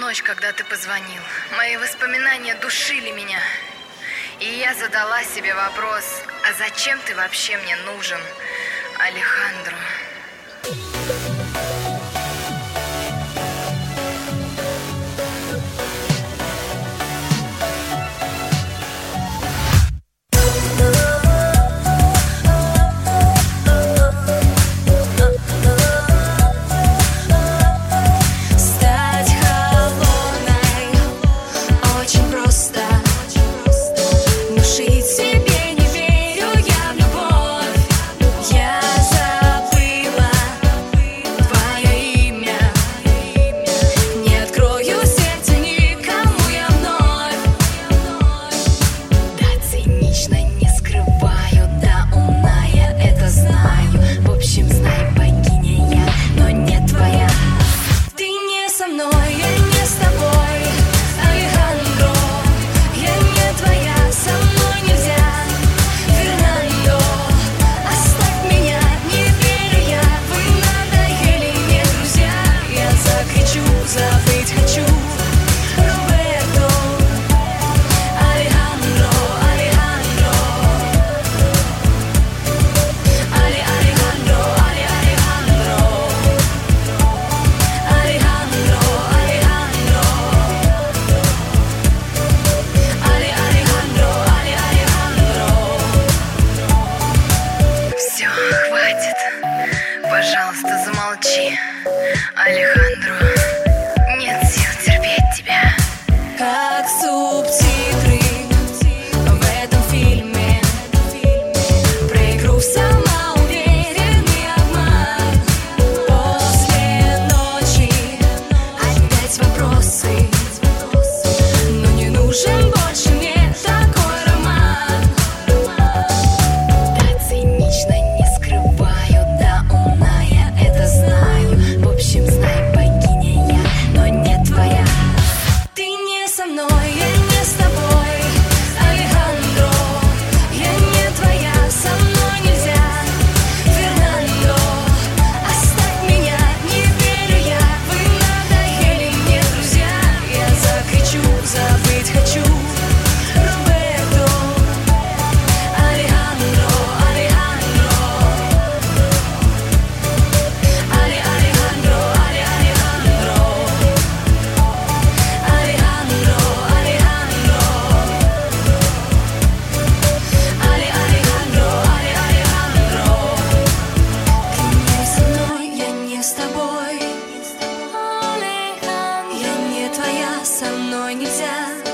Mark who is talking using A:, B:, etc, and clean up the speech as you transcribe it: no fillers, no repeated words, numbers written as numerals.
A: ночь, когда ты позвонил. Мои воспоминания душили меня. И я задала себе вопрос, а зачем ты вообще мне нужен, Алехандро? Пожалуйста, замолчи, Алехандро. Нет сил терпеть тебя.
B: Как субтитры в этом фильме, про игру в самоуверенный обман. После ночи опять вопросы, но не нужен больше мне такой роман.
A: Да, цинично не скрываю, да, умная, это знаю. В общем, знай, богиня я, но не твоя.
B: Ты не со мной, я не с тобой, Алехандро. Я не твоя, со мной нельзя, Фернандо. Оставь меня, не верю я, вы надоели мне, друзья. Я закричу, забыть хочу, Роберто. Алехандро, Алехандро. Алехандро, Алехандро. Alejandro, Alejandro. Alejandro, Alejandro. Ты не со мной, я не с тобой, Алехандро. Я не твоя, со мной нельзя.